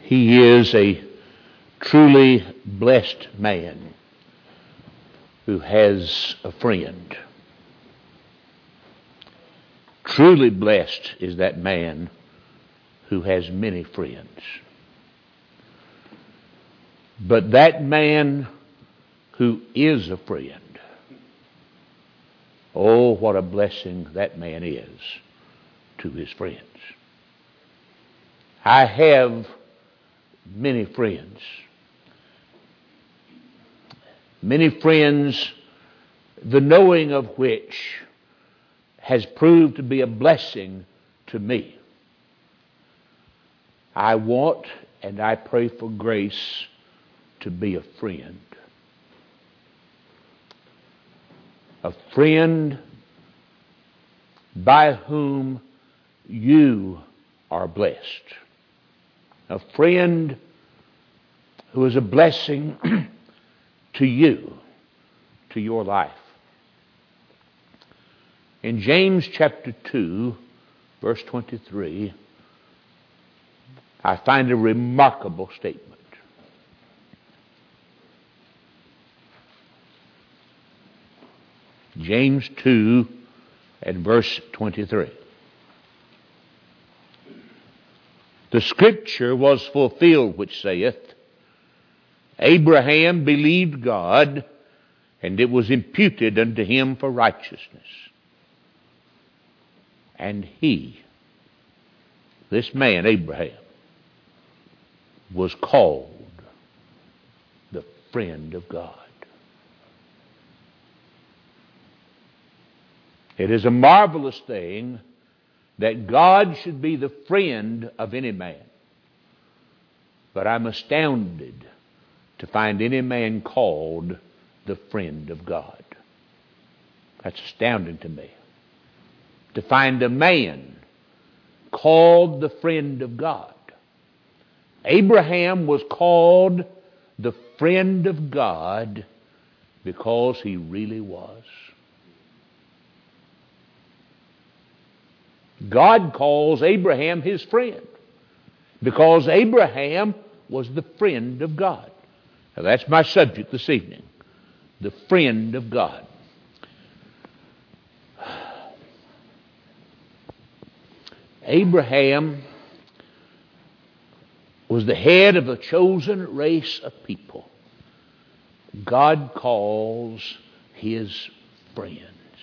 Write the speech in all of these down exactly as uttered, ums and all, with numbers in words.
He is a truly blessed man who has a friend. Truly blessed is that man who has many friends. But that man who is a friend, oh, what a blessing that man is to his friends. I have many friends. Many friends, the knowing of which has proved to be a blessing to me. I want and I pray for grace to be a friend. A friend by whom you are blessed. A friend who is a blessing to you, to your life. In James chapter two, verse twenty-three, I find a remarkable statement. James two and verse twenty-three. The scripture was fulfilled which saith, Abraham believed God, and it was imputed unto him for righteousness. And he, this man, Abraham, was called the friend of God. It is a marvelous thing that God should be the friend of any man. But I'm astounded to find any man called the friend of God. That's astounding to me. To find a man called the friend of God. Abraham was called the friend of God because he really was. God calls Abraham his friend because Abraham was the friend of God. Now that's my subject this evening. The friend of God. Abraham was the head of a chosen race of people. God calls his friends.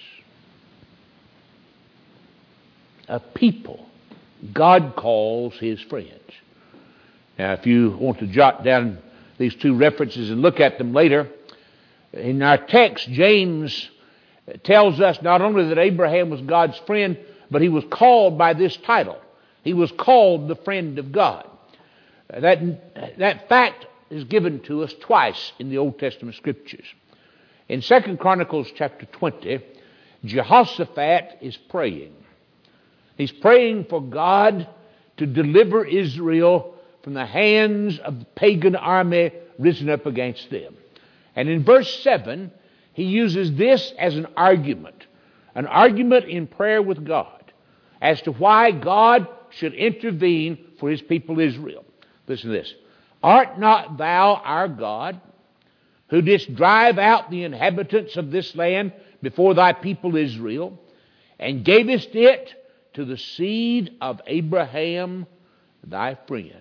A people God calls his friends. Now, if you want to jot down these two references and look at them later, in our text, James tells us not only that Abraham was God's friend, but he was called by this title. He was called the friend of God. That, that fact is given to us twice in the Old Testament Scriptures. In Second Chronicles chapter twenty, Jehoshaphat is praying. He's praying for God to deliver Israel from the hands of the pagan army risen up against them. And in verse seven, he uses this as an argument, an argument in prayer with God as to why God should intervene for his people Israel. Listen to this. Art not thou our God, who didst drive out the inhabitants of this land before thy people Israel, and gavest it to the seed of Abraham, thy friend?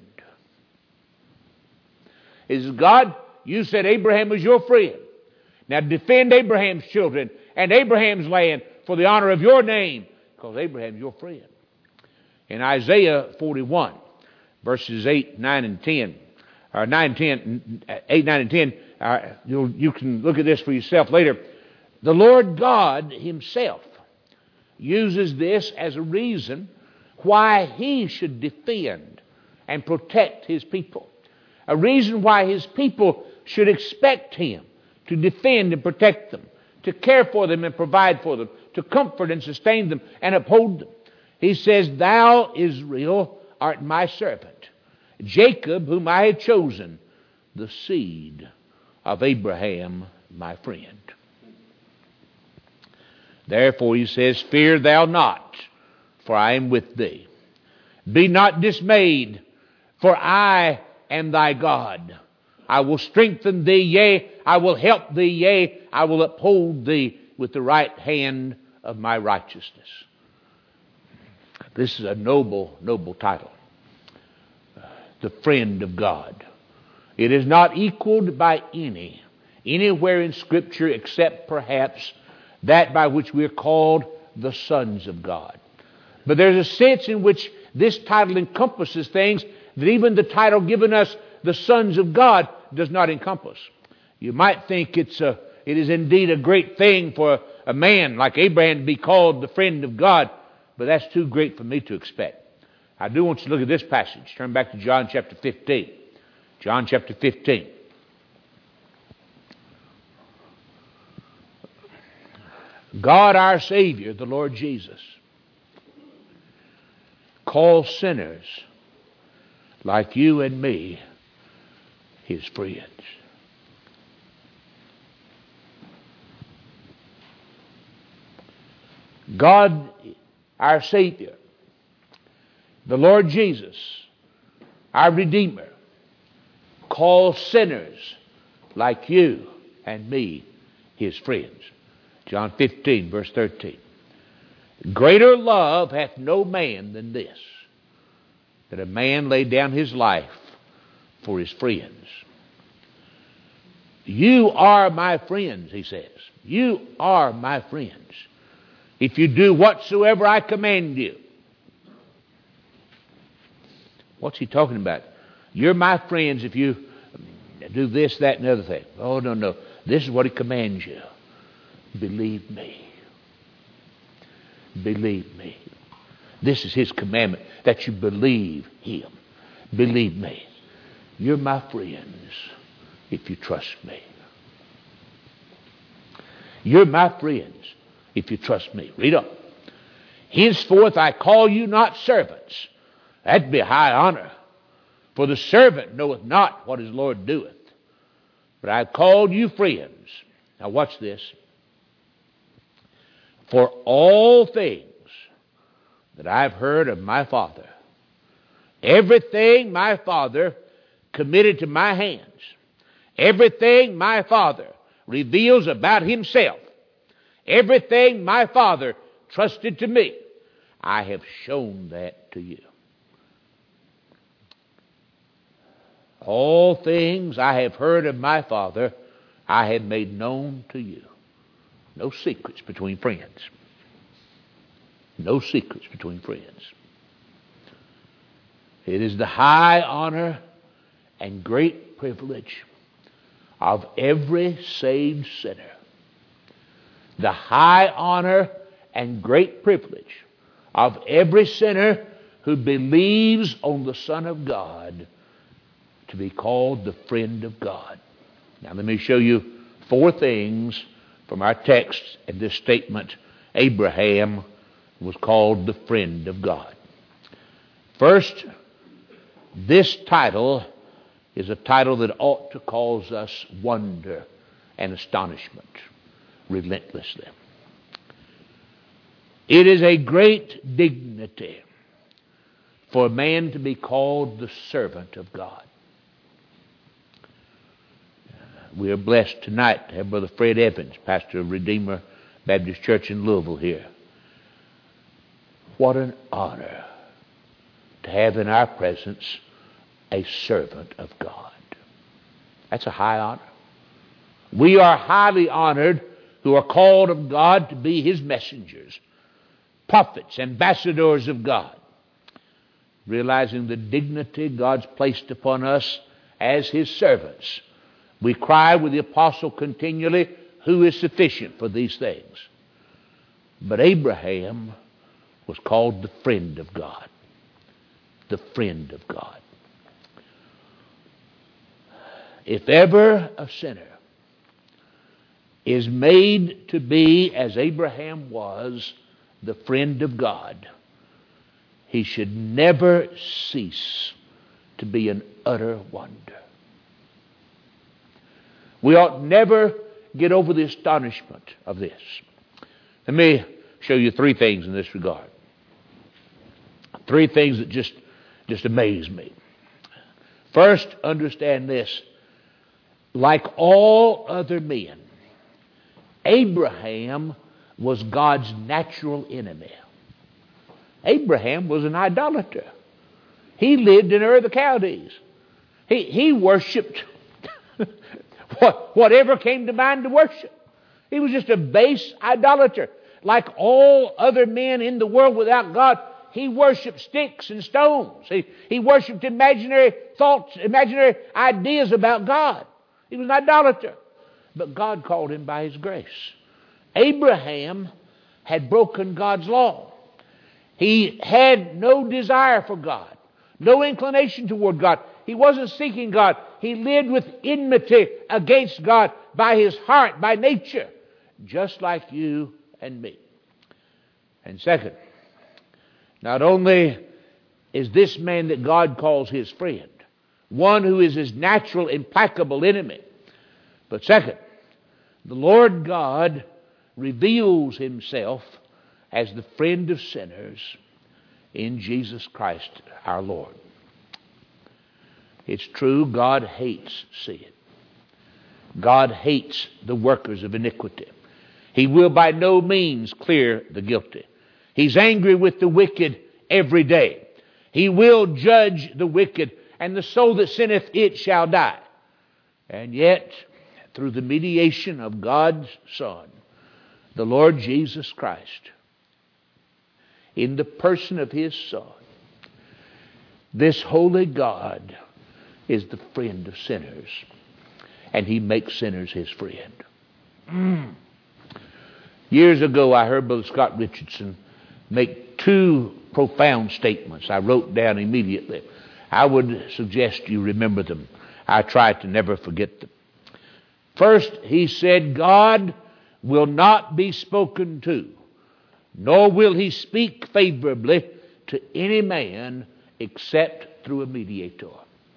Is God, you said Abraham was your friend. Now defend Abraham's children and Abraham's land for the honor of your name, because Abraham's your friend. In Isaiah forty-one, verses eight, nine, and ten, or nine, ten, eight, nine, and ten, uh, you you can look at this for yourself later. The Lord God himself uses this as a reason why he should defend and protect his people. A reason why his people should expect him to defend and protect them, to care for them and provide for them, to comfort and sustain them and uphold them. He says, Thou, Israel, art my servant, Jacob, whom I had chosen, the seed of Abraham, my friend. Therefore, he says, Fear thou not, for I am with thee. Be not dismayed, for I am thy God. I will strengthen thee, yea, I will help thee, yea, I will uphold thee with the right hand of my righteousness. This is a noble, noble title. The friend of God. It is not equaled by any, anywhere in Scripture except perhaps that by which we are called the sons of God. But there's a sense in which this title encompasses things that even the title given us, the sons of God, does not encompass. You might think it's a, it is indeed a great thing for a man like Abraham to be called the friend of God, but that's too great for me to expect. I do want you to look at this passage. Turn back to John chapter fifteen. John chapter fifteen. God our Savior, the Lord Jesus, calls sinners like you and me His friends. God our Savior, the Lord Jesus, our Redeemer, calls sinners like you and me His friends. John fifteen, verse thirteen. Greater love hath no man than this, that a man lay down his life for his friends. You are my friends, he says. You are my friends, if you do whatsoever I command you. What's he talking about? You're my friends if you do this, that, and the other thing. Oh, no, no. This is what he commands you. Believe me. Believe me. This is his commandment, that you believe him. Believe me. You're my friends if you trust me. You're my friends if you trust me. Read on. Henceforth I call you not servants. That'd be a high honor. For the servant knoweth not what his Lord doeth. But I called you friends. Now watch this. For all things that I've heard of my Father, everything my Father committed to my hands, everything my Father reveals about himself, everything my Father trusted to me, I have shown that to you. All things I have heard of my Father, I have made known to you. No secrets between friends. No secrets between friends. It is the high honor and great privilege of every saved sinner. The high honor and great privilege of every sinner who believes on the Son of God to be called the friend of God. Now let me show you four things from our text in this statement. Abraham was called the friend of God. First, this title is a title that ought to cause us wonder and astonishment relentlessly. It is a great dignity for a man to be called the servant of God. We are blessed tonight to have Brother Fred Evans, pastor of Redeemer Baptist Church in Louisville here. What an honor to have in our presence a servant of God. That's a high honor. We are highly honored who are called of God to be His messengers, prophets, ambassadors of God, realizing the dignity God's placed upon us as His servants. We cry with the apostle continually, who is sufficient for these things? But Abraham was called the friend of God. The friend of God. If ever a sinner is made to be, as Abraham was, the friend of God, he should never cease to be an utter wonder. We ought never get over the astonishment of this. Let me show you three things in this regard. Three things that just, just amaze me. First, understand this. Like all other men, Abraham was God's natural enemy. Abraham was an idolater. He lived in Ur of the Chaldees. He, he worshipped what, whatever came to mind to worship. He was just a base idolater. Like all other men in the world without God, he worshipped sticks and stones. He, he worshipped imaginary thoughts, imaginary ideas about God. He was an idolater. But God called him by His grace. Abraham had broken God's law. He had no desire for God, no inclination toward God. He wasn't seeking God. He lived with enmity against God by his heart, by nature, just like you and me. And second, not only is this man that God calls his friend, one who is his natural, implacable enemy, but second, the Lord God reveals Himself as the friend of sinners in Jesus Christ our Lord. It's true, God hates sin. God hates the workers of iniquity. He will by no means clear the guilty. He's angry with the wicked every day. He will judge the wicked, and the soul that sinneth, it shall die. And yet, through the mediation of God's Son, the Lord Jesus Christ, in the person of His Son, this holy God is the friend of sinners, and He makes sinners His friend. Mm. Years ago, I heard Brother Scott Richardson make two profound statements. I wrote down immediately. I would suggest you remember them. I try to never forget them. First, he said, God will not be spoken to, nor will He speak favorably to any man except through a mediator.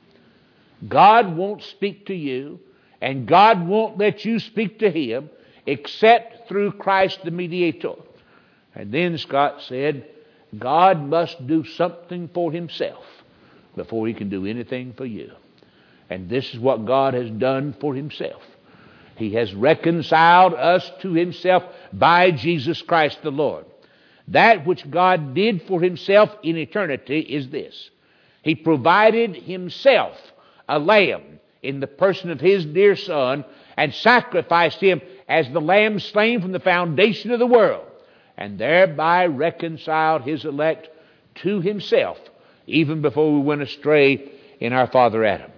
God won't speak to you, and God won't let you speak to Him except through Christ the mediator. And then Scott said, God must do something for Himself before He can do anything for you. And this is what God has done for Himself. He has reconciled us to Himself by Jesus Christ the Lord. That which God did for Himself in eternity is this. He provided Himself a lamb in the person of His dear Son and sacrificed Him as the lamb slain from the foundation of the world, and thereby reconciled His elect to Himself even before we went astray in our father Adam.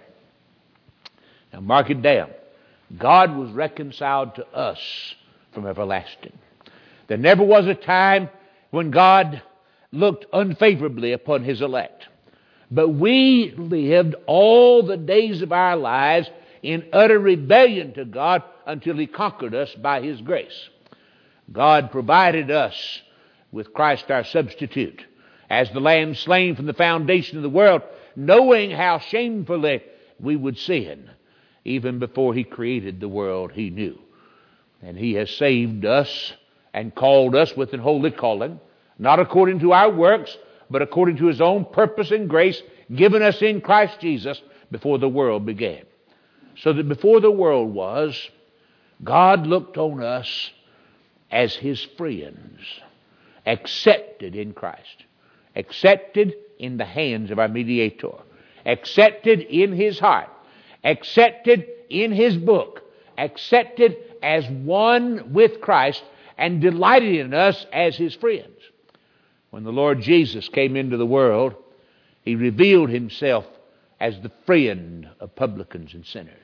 Now mark it down. God was reconciled to us from everlasting. There never was a time when God looked unfavorably upon His elect. But we lived all the days of our lives in utter rebellion to God until He conquered us by His grace. God provided us with Christ our substitute as the lamb slain from the foundation of the world, knowing how shamefully we would sin. Even before He created the world, He knew. And He has saved us and called us with an holy calling, not according to our works, but according to His own purpose and grace given us in Christ Jesus before the world began. So that before the world was, God looked on us as His friends, accepted in Christ, accepted in the hands of our mediator, accepted in His heart, accepted in His book, accepted as one with Christ, and delighted in us as His friends. When the Lord Jesus came into the world, He revealed Himself as the friend of publicans and sinners.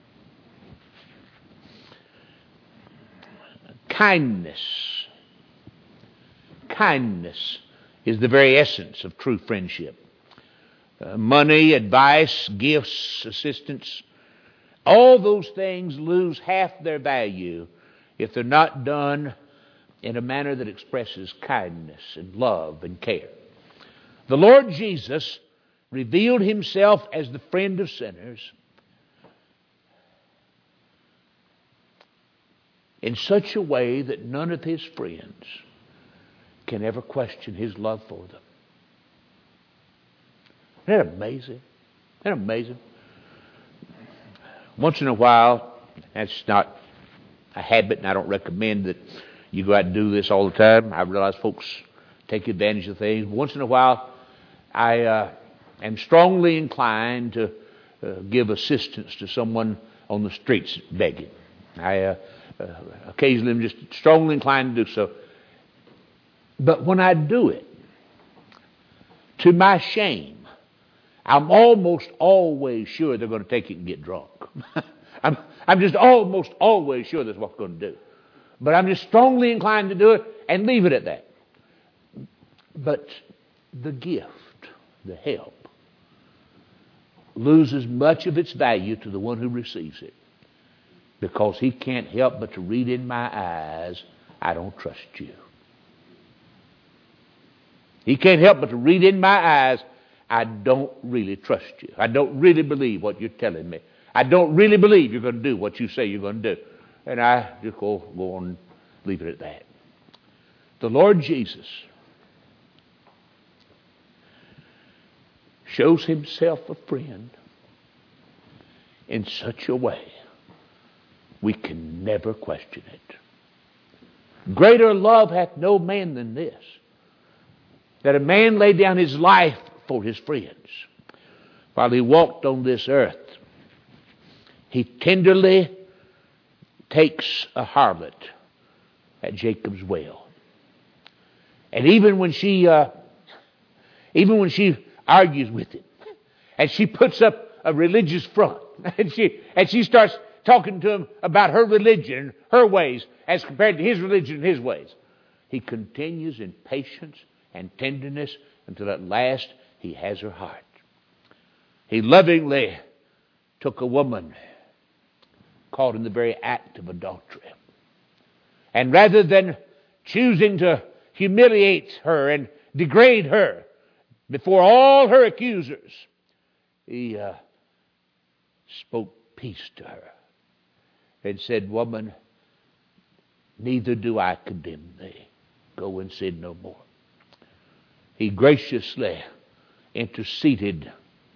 Kindness. Kindness is the very essence of true friendship. Uh, money, advice, gifts, assistance, all those things lose half their value if they're not done in a manner that expresses kindness and love and care. The Lord Jesus revealed Himself as the friend of sinners in such a way that none of His friends can ever question His love for them. Isn't that amazing? Isn't that amazing? Once in a while, that's not a habit, and I don't recommend that you go out and do this all the time. I realize folks take advantage of things. Once in a while, I uh, am strongly inclined to uh, give assistance to someone on the streets begging. I uh, uh, occasionally am just strongly inclined to do so. But when I do it, to my shame, I'm almost always sure they're going to take it and get drunk. I'm, I'm just almost always sure that's what they're going to do. But I'm just strongly inclined to do it and leave it at that. But the gift, the help, loses much of its value to the one who receives it, because he can't help but to read in my eyes, I don't trust you. He can't help but to read in my eyes, I don't really trust you. I don't really believe what you're telling me. I don't really believe you're going to do what you say you're going to do. And I just go, go on and leave it at that. The Lord Jesus shows himself a friend in such a way we can never question it. Greater love hath no man than this, that a man lay down his life for his friends. While he walked on this earth, he tenderly takes a harlot at Jacob's well. And even when she uh, even when she argues with him, and she puts up a religious front, and she and she starts talking to him about her religion and her ways as compared to his religion and his ways, he continues in patience and tenderness until at last he has her heart. He lovingly took a woman caught in the very act of adultery, and rather than choosing to humiliate her and degrade her before all her accusers, he uh, spoke peace to her and said, "Woman, neither do I condemn thee. Go and sin no more." He graciously interceded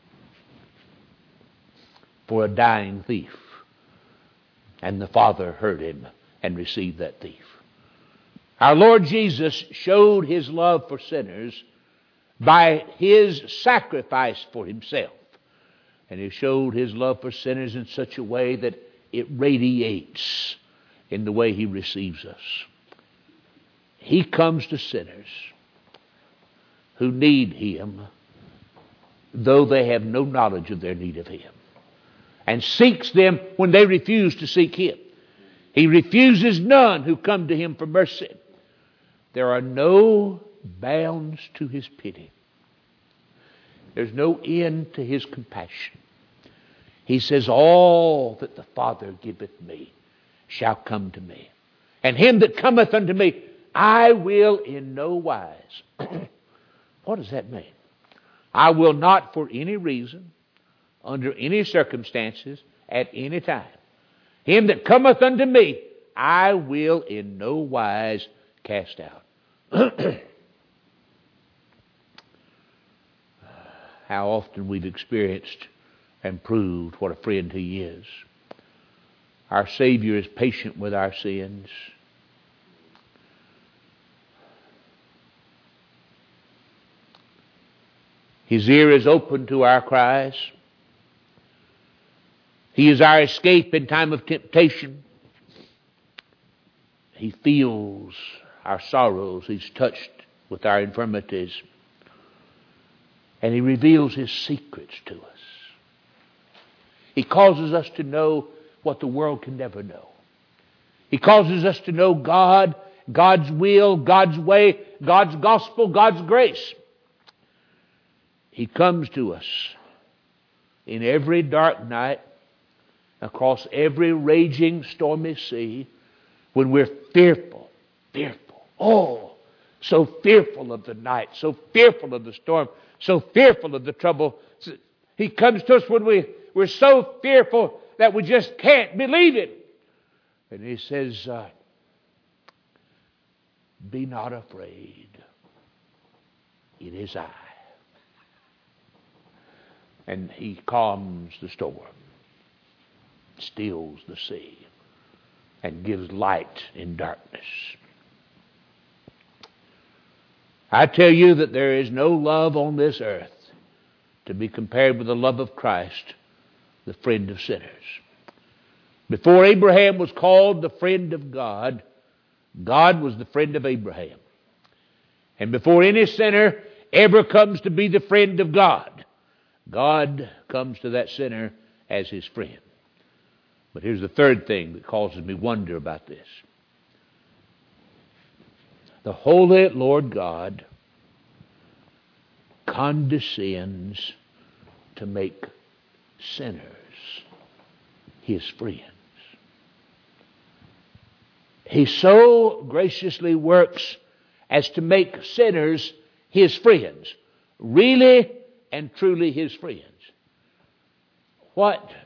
for a dying thief, and the Father heard him and received that thief. Our Lord Jesus showed his love for sinners by his sacrifice for himself. And he showed his love for sinners in such a way that it radiates in the way he receives us. He comes to sinners who need him, though they have no knowledge of their need of him, and seeks them when they refuse to seek him. He refuses none who come to him for mercy. There are no bounds to his pity. There's no end to his compassion. He says, "All that the Father giveth me shall come to me, and him that cometh unto me I will in no wise." What does that mean? I will not for any reason, under any circumstances, at any time. Him that cometh unto me, I will in no wise cast out. How often we've experienced and proved what a friend he is. Our Savior is patient with our sins. His ear is open to our cries. He is our escape in time of temptation. He feels our sorrows. He's touched with our infirmities. And he reveals his secrets to us. He causes us to know what the world can never know. He causes us to know God, God's will, God's way, God's gospel, God's grace. He comes to us in every dark night, across every raging stormy sea, when we're fearful, fearful, oh, so fearful of the night, so fearful of the storm, so fearful of the trouble. He comes to us when we, we're so fearful that we just can't believe it. And he says, uh, "Be not afraid. It is I." And He calms the storm, stills the sea, and gives light in darkness. I tell you that there is no love on this earth to be compared with the love of Christ, the friend of sinners. Before Abraham was called the friend of God, God was the friend of Abraham. And before any sinner ever comes to be the friend of God, God comes to that sinner as his friend. But here's the third thing that causes me wonder about this. The holy Lord God condescends to make sinners His friends. He so graciously works as to make sinners His friends, really and truly His friends. What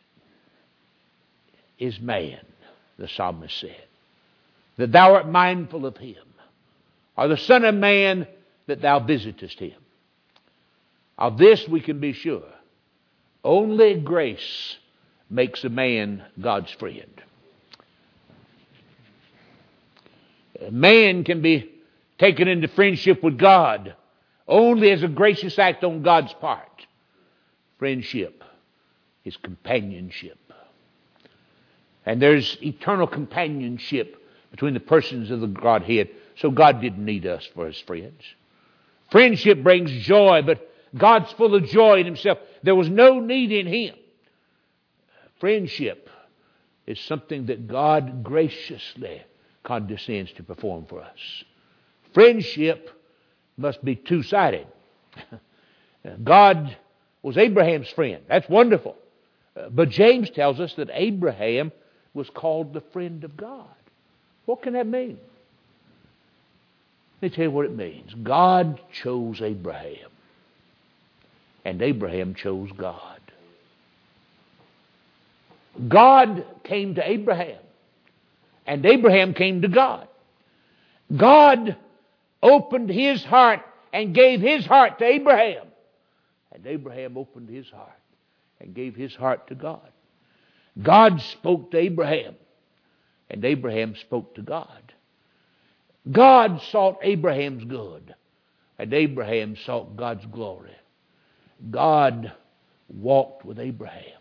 is man, the psalmist said, that thou art mindful of him, or the son of man that thou visitest him? Of this we can be sure. Only grace makes a man God's friend. Man can be taken into friendship with God only as a gracious act on God's part. Friendship is companionship. And there's eternal companionship between the persons of the Godhead. So God didn't need us for His friends. Friendship brings joy, but God's full of joy in Himself. There was no need in Him. Friendship is something that God graciously condescends to perform for us. Friendship must be two-sided. God was Abraham's friend. That's wonderful. But James tells us that Abraham was called the friend of God. What can that mean? Let me tell you what it means. God chose Abraham, and Abraham chose God. God came to Abraham, and Abraham came to God. God opened His heart and gave His heart to Abraham, and Abraham opened his heart and gave his heart to God. God spoke to Abraham, and Abraham spoke to God. God sought Abraham's good, and Abraham sought God's glory. God walked with Abraham,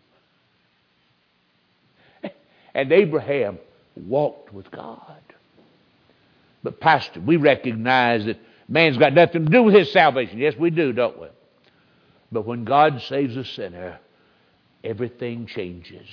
and Abraham walked with God. But Pastor, we recognize that man's got nothing to do with his salvation. Yes, we do, don't we? But when God saves a sinner, everything changes.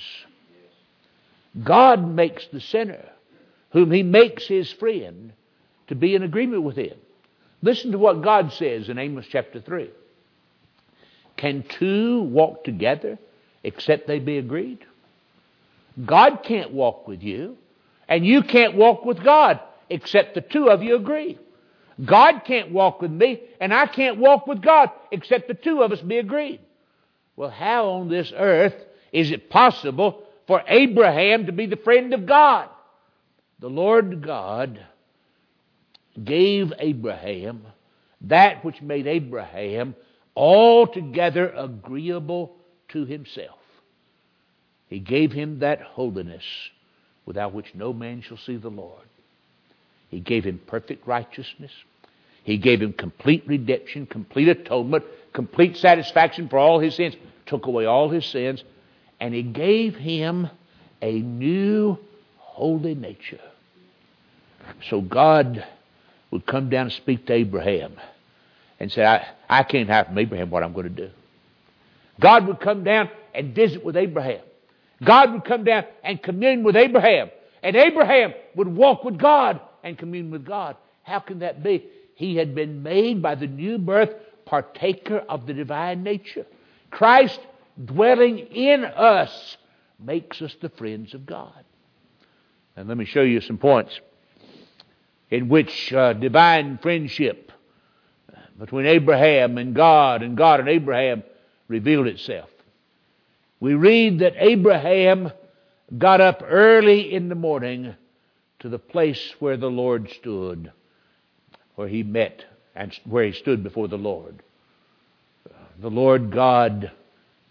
God makes the sinner, whom He makes His friend, to be in agreement with Him. Listen to what God says in Amos chapter three. Can two walk together except they be agreed? God can't walk with you, and you can't walk with God except the two of you agree. God can't walk with me, and I can't walk with God except the two of us be agreed. Well, how on this earth is it possible for Abraham to be the friend of God? The Lord God gave Abraham that which made Abraham altogether agreeable to Himself. He gave him that holiness without which no man shall see the Lord. He gave him perfect righteousness. He gave him complete redemption, complete atonement, complete satisfaction for all his sins, took away all his sins, and He gave him a new holy nature. So God would come down and speak to Abraham and say, I, I can't hide from Abraham what I'm going to do. God would come down and visit with Abraham. God would come down and commune with Abraham. And Abraham would walk with God and commune with God. How can that be? He had been made by the new birth partaker of the divine nature. Christ dwelling in us makes us the friends of God. And let me show you some points in which uh, divine friendship between Abraham and God and God and Abraham revealed itself. We read that Abraham got up early in the morning to the place where the Lord stood, where he met and where he stood before the Lord. The Lord God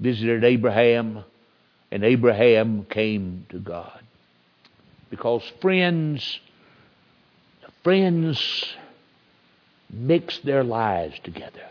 visited Abraham, and Abraham came to God. Because friends, friends mix their lives together.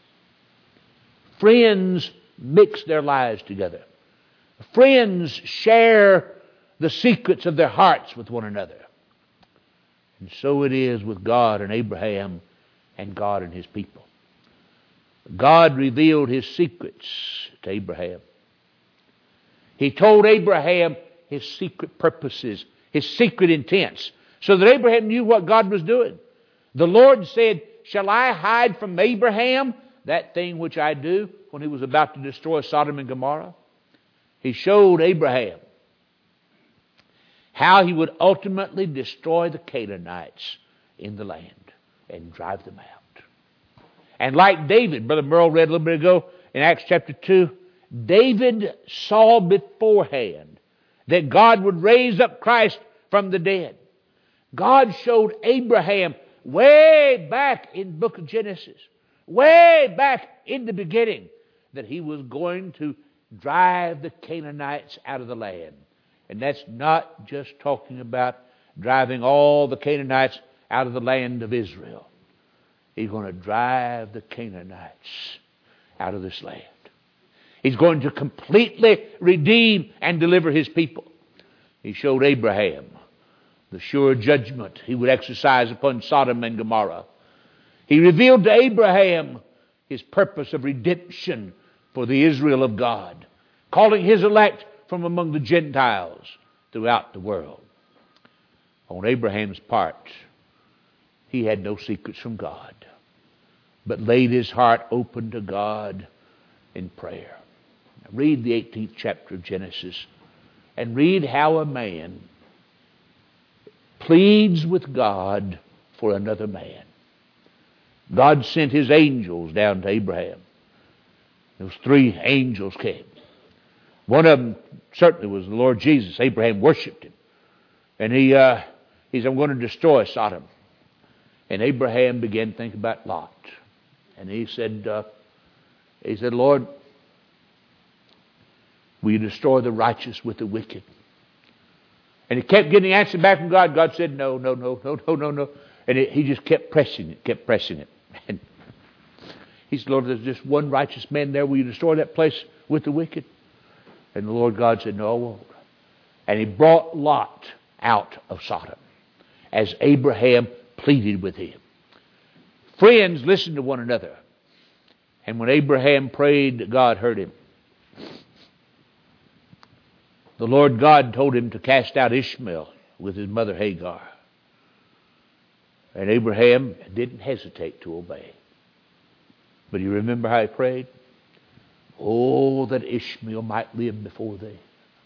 Friends mix their lives together. Friends share the secrets of their hearts with one another. And so it is with God and Abraham and God and His people. God revealed His secrets to Abraham. He told Abraham His secret purposes, His secret intents, so that Abraham knew what God was doing. The Lord said, "Shall I hide from Abraham that thing which I do?" when He was about to destroy Sodom and Gomorrah. He showed Abraham how He would ultimately destroy the Canaanites in the land and drive them out. And like David, Brother Merle read a little bit ago in Acts chapter two, David saw beforehand that God would raise up Christ from the dead. God showed Abraham way back in the book of Genesis, way back in the beginning, that He was going to drive the Canaanites out of the land. And that's not just talking about driving all the Canaanites out of the land of Israel. He's going to drive the Canaanites out of this land. He's going to completely redeem and deliver His people. He showed Abraham the sure judgment He would exercise upon Sodom and Gomorrah. He revealed to Abraham His purpose of redemption for the Israel of God, calling His elect from among the Gentiles throughout the world. On Abraham's part, he had no secrets from God, but laid his heart open to God in prayer. Now read the eighteenth chapter of Genesis and read how a man pleads with God for another man. God sent His angels down to Abraham. Those three angels came. One of them certainly was the Lord Jesus. Abraham worshipped Him. And he, uh, he said, "I'm going to destroy Sodom." And Abraham began to think about Lot. And he said, uh, he said, "Lord, will you destroy the righteous with the wicked?" And he kept getting the answer back from God. God said, "No, no, no, no, no, no, no." And it, he just kept pressing it, kept pressing it. And he said, "Lord, there's just one righteous man there. Will you destroy that place with the wicked?" And the Lord God said, "No, I won't." And He brought Lot out of Sodom as Abraham pleaded with him. Friends, listen to one another. And when Abraham prayed, God heard him. The Lord God told him to cast out Ishmael with his mother Hagar. And Abraham didn't hesitate to obey. But you remember how he prayed? "Oh, that Ishmael might live before thee."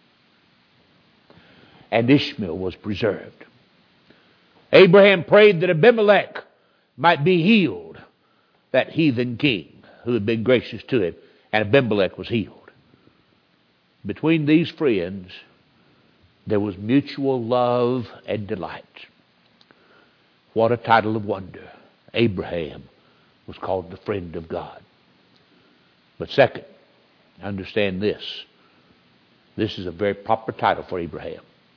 And Ishmael was preserved. Abraham prayed that Abimelech might be healed, that heathen king who had been gracious to him, and Abimelech was healed. Between these friends, there was mutual love and delight. What a title of wonder. Abraham was called the friend of God. But second, understand this. This is a very proper title for Abraham.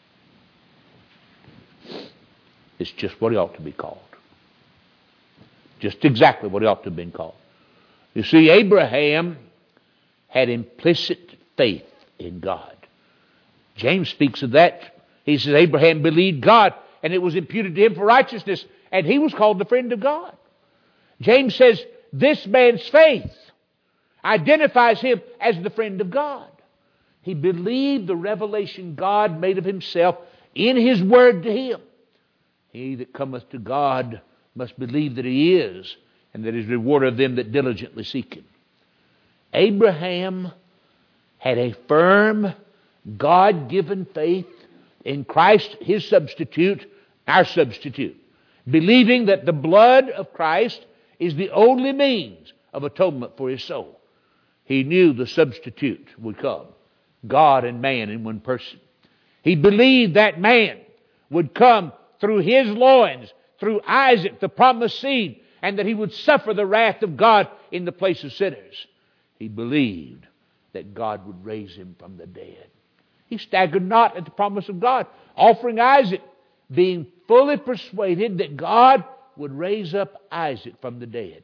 It's just what he ought to be called. Just exactly what he ought to have been called. You see, Abraham had implicit faith in God. James speaks of that. He says Abraham believed God, and it was imputed to him for righteousness, and he was called the friend of God. James says this man's faith identifies him as the friend of God. He believed the revelation God made of Himself in His word to him. He that cometh to God must believe that He is, and that He is rewarder of them that diligently seek Him. Abraham had a firm, God-given faith in Christ, His substitute, our substitute, believing that the blood of Christ is the only means of atonement for his soul. He knew the substitute would come, God and man in one person. He believed that man would come through his loins, through Isaac, the promised seed, and that he would suffer the wrath of God in the place of sinners. He believed that God would raise him from the dead. He staggered not at the promise of God, offering Isaac, being fully persuaded that God would raise up Isaac from the dead.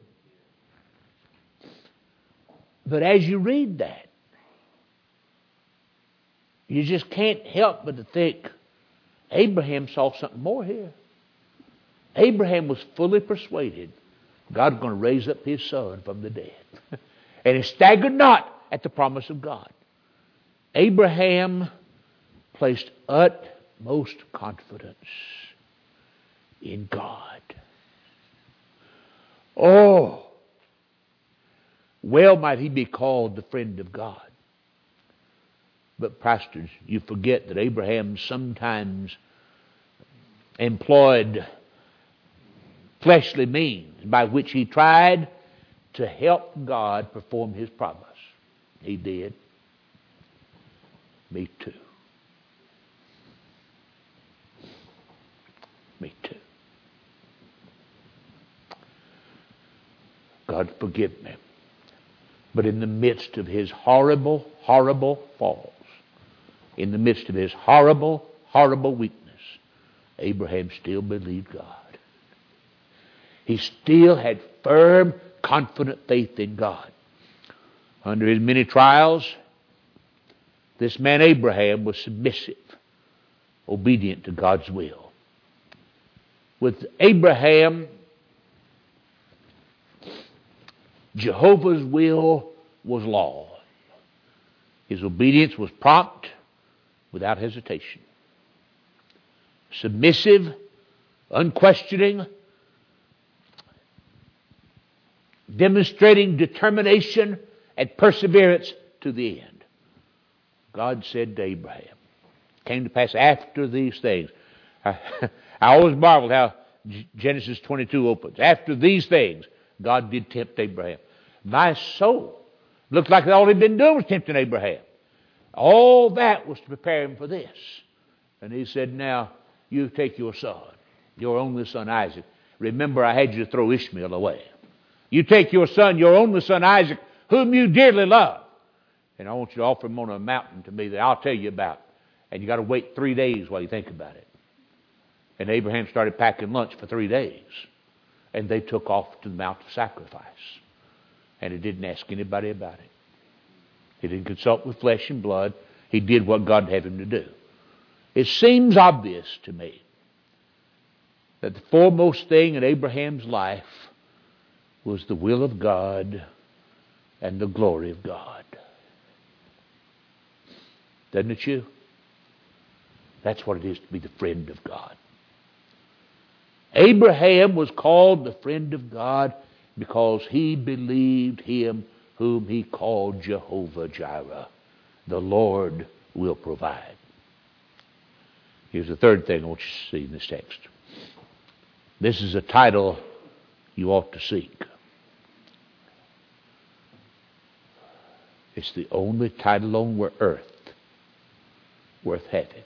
But as you read that, you just can't help but to think, Abraham saw something more here. Abraham was fully persuaded God was going to raise up his son from the dead. And he staggered not at the promise of God. Abraham placed utmost confidence in God. Oh, well might he be called the friend of God. But pastors, you forget that Abraham sometimes employed fleshly means by which he tried to help God perform his promise. He did. Me too. Me too. God forgive me. But in the midst of his horrible, horrible falls, in the midst of his horrible, horrible weakness, Abraham still believed God. He still had firm, confident faith in God. Under his many trials, this man Abraham was submissive, obedient to God's will. With Abraham, Jehovah's will was law. His obedience was prompt, without hesitation. Submissive, unquestioning, demonstrating determination and perseverance to the end. God said to Abraham, came to pass after these things. I, I always marveled how Genesis twenty-two opens. After these things, God did tempt Abraham. My soul looked like all he'd been doing was tempting Abraham. All that was to prepare him for this. And he said, now, you take your son, your only son Isaac. Remember, I had you to throw Ishmael away. You take your son, your only son Isaac, whom you dearly love. And I want you to offer him on a mountain to me that I'll tell you about. And you got to wait three days while you think about it. And Abraham started packing lunch for three days. And they took off to the Mount of Sacrifice. And he didn't ask anybody about it. He didn't consult with flesh and blood. He did what God had him to do. It seems obvious to me that the foremost thing in Abraham's life was the will of God and the glory of God. Doesn't it you? That's what it is to be the friend of God. Abraham was called the friend of God because he believed him whom he called Jehovah Jireh. The Lord will provide. Here's the third thing I want you to see in this text. This is a title you ought to seek. It's the only title on earth worth having.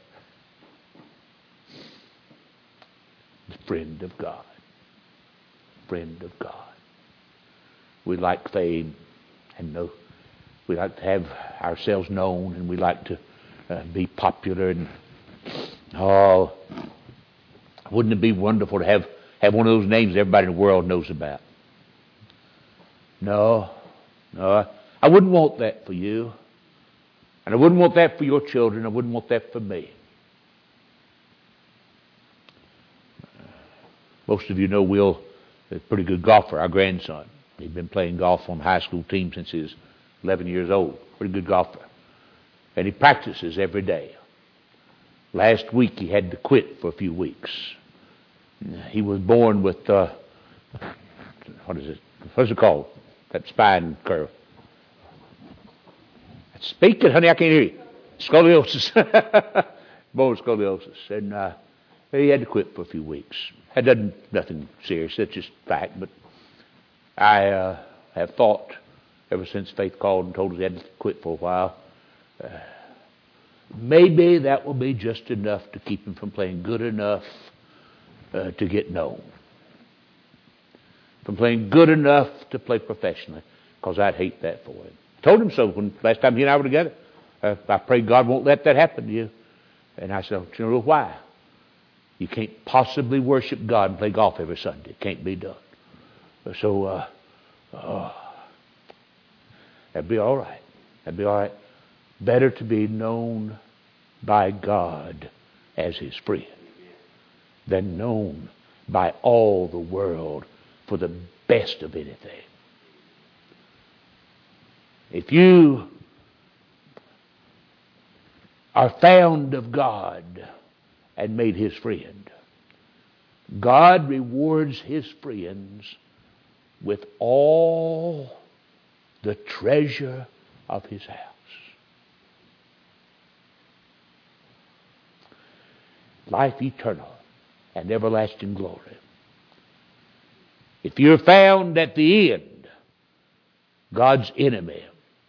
The friend of God. Friend of God. We like fame and know. We like to have ourselves known, and we like to uh, be popular. And oh, wouldn't it be wonderful to have, have one of those names everybody in the world knows about? No, no, I wouldn't want that for you. And I wouldn't want that for your children. I wouldn't want that for me. Most of you know Will is a pretty good golfer, our grandson. He's been playing golf on the high school team since he was eleven years old. Pretty good golfer. And he practices every day. Last week he had to quit for a few weeks. He was born with, uh, what is it? What's it called? That spine curve. Speak it, honey, I can't hear you. Scoliosis. Bone scoliosis. And uh, he had to quit for a few weeks. That doesn't, nothing serious. That's just fact. But I uh, have thought ever since Faith called and told us he had to quit for a while, uh, maybe that will be just enough to keep him from playing good enough uh, to get known. From playing good enough to play professionally, because I'd hate that for him. told him so when last time he and I were together. Uh, I pray God won't let that happen to you. And I said, you know why? You can't possibly worship God and play golf every Sunday. It can't be done. So, uh, uh, that'd be all right. That'd be all right. Better to be known by God as his friend than known by all the world for the best of anything. If you are found of God and made his friend, God rewards his friends with all the treasure of his house. Life eternal and everlasting glory. If you're found at the end, God's enemy,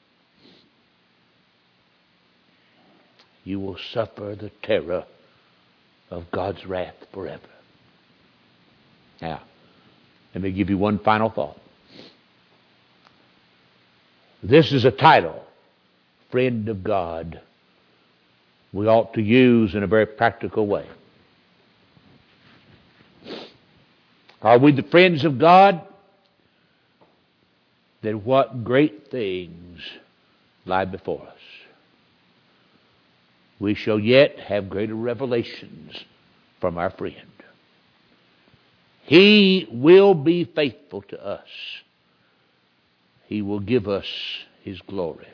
you will suffer the terror of God's wrath forever. Now, let me give you one final thought. This is a title, Friend of God, we ought to use in a very practical way. Are we the friends of God? Then what great things lie before us. We shall yet have greater revelations from our friend. He will be faithful to us. He will give us his glory.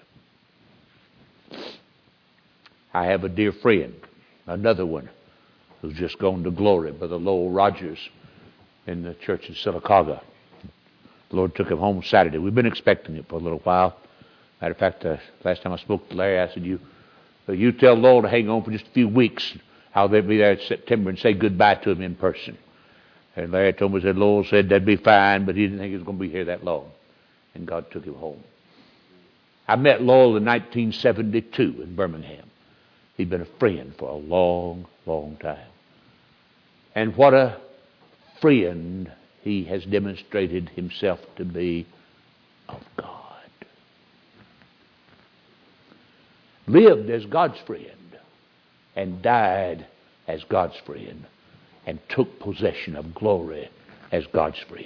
I have a dear friend, another one, who's just gone to glory, Brother Lowell Rogers in the church in Sylacauga. The Lord took him home Saturday. We've been expecting it for a little while. Matter of fact, uh, last time I spoke to Larry, I said, you, uh, you tell Lowell to hang on for just a few weeks, how they'll be there in September, and say goodbye to him in person. And Larry told me, said Lowell said that'd be fine, but he didn't think he was going to be here that long. And God took him home. I met Lowell in nineteen seventy-two in Birmingham. He'd been a friend for a long, long time. And what a friend he has demonstrated himself to be of God. Lived as God's friend and died as God's friend and took possession of glory as God's friend.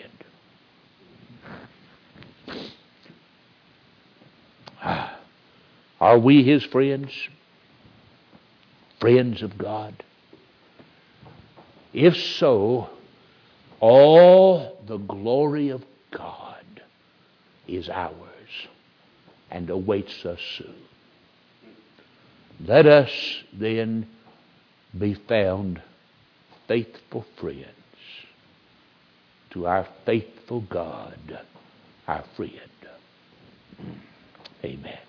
Are we his friends? Friends of God? If so, all the glory of God is ours and awaits us soon. Let us then be found faithful friends to our faithful God, our friend. Amen.